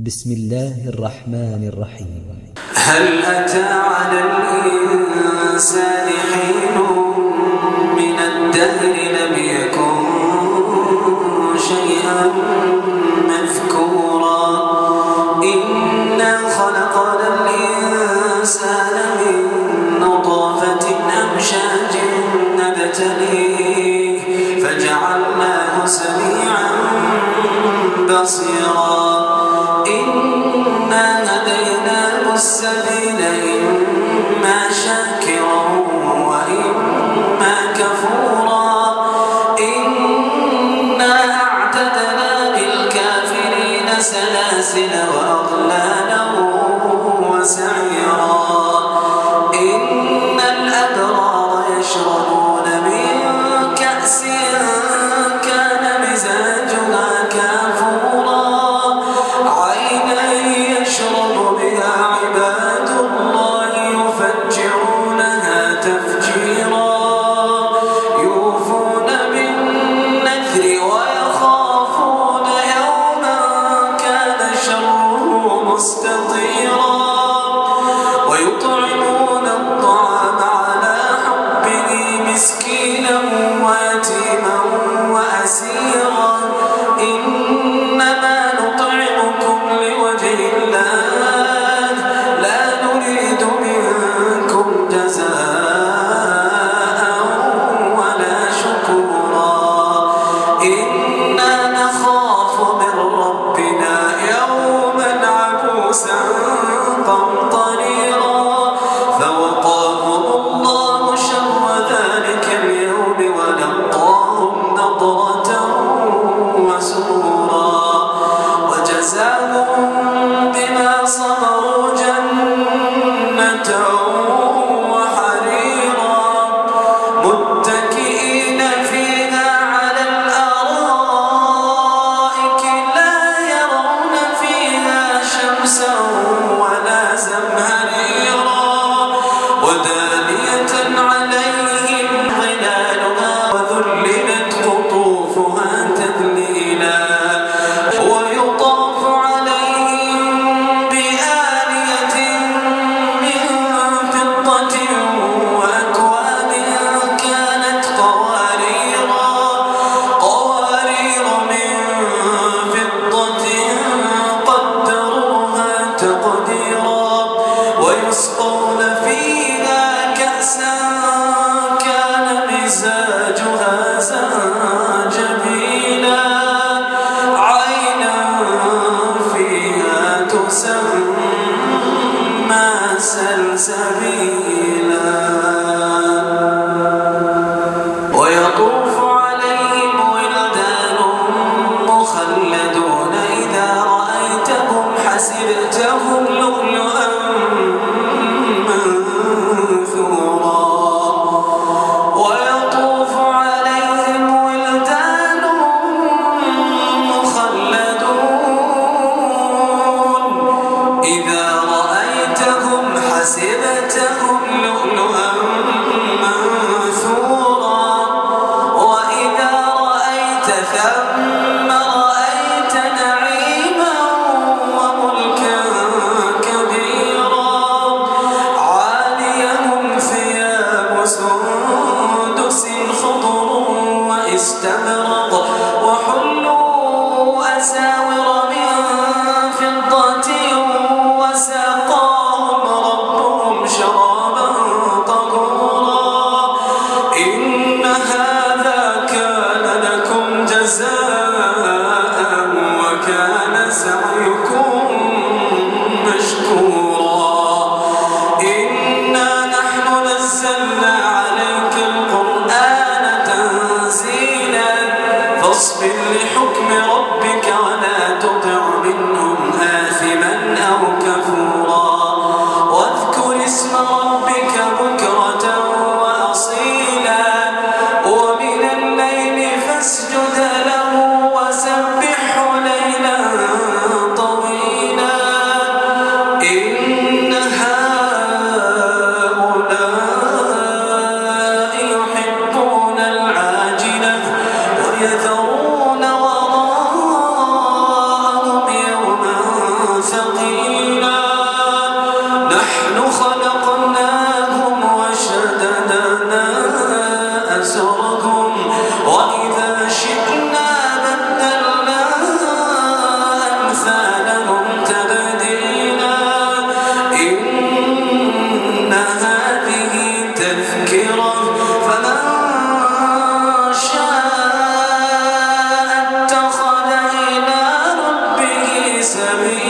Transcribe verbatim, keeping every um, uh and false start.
بسم الله الرحمن الرحيم. هل أتى على الإنسان حين من الدهر لم يكن شيئا مذكورا إنا خلقنا الإنسان من نطفة أمشاج نبتليه فجعلناه سميعا بصيرا إنا هديناه السبيل إما شاكرا وإما كفورا إنا أعتدنا للكافرين سلاسل وأغلالا وسعيرا إن الأبرار يشربون من كأس كان مزاجها كافورا عينا يشرب بها عباد الله يفجرونها تفجيرا يوفون بالنذر ويخافون يوما كان شره مستطيرا ويطعمون الطعام على حبه مسكينا ويتيما وأسيرا إنما نطعمكم لوجه الله لا نريد منكم جزاء ولا شكورا إنا نخاف من ربنا يوما عبوسا قمطريرا فوقاهم الله شر ذلك اليوم ولقاهم نضرة وسرورا وجزاهم بما صبروا جنة وحريرا متكئين فيها على الأرائك لا يرون فيها شمسا ولا زمهريرا ودانية عليهم ظلالها وذللت قطوفها تذليلا ويطاف عليهم بآنية من فضة وأكواب كانت قواريرا قوارير من فضة قدروها تقديرا ويسقون فيها كأسا كان مزاجها زنجبيلا عينا فيها تسمى سلسبيلا ويطوف عليهم ولدان مخلدون إذا رأيتهم حسبتهم لؤلؤا منثورا ويطوف عليهم ولدان مخلدون إذا رأيتهم حسبتهم لؤلؤا منثورا وإذا رأيت ثم رأيت نعيما وملكا كبيرا عاليهم ثياب سندس خضر واستبرق وحلوا أساور من فضة وسقاهم ربهم شرابا طهورا إن هذا كان لكم جزاء وكان سعيكم مشكورا إنا نحن نزلنا عليك القرآن تنزيلا فاصبر لحكم ربك ولا تطع منهم آثما أو كفورا واذكر اسم ربك بكرة وأصيلا ومن الليل فاسجد له وسبحه ليلا طويلا ثقيلا نحن خلقناهم وشددنا أسرهم وإذا شئنا بدلنا أمثالهم تبديلا إن هذه تذكرة فمن شاء اتخذ إلى ربه سبيلا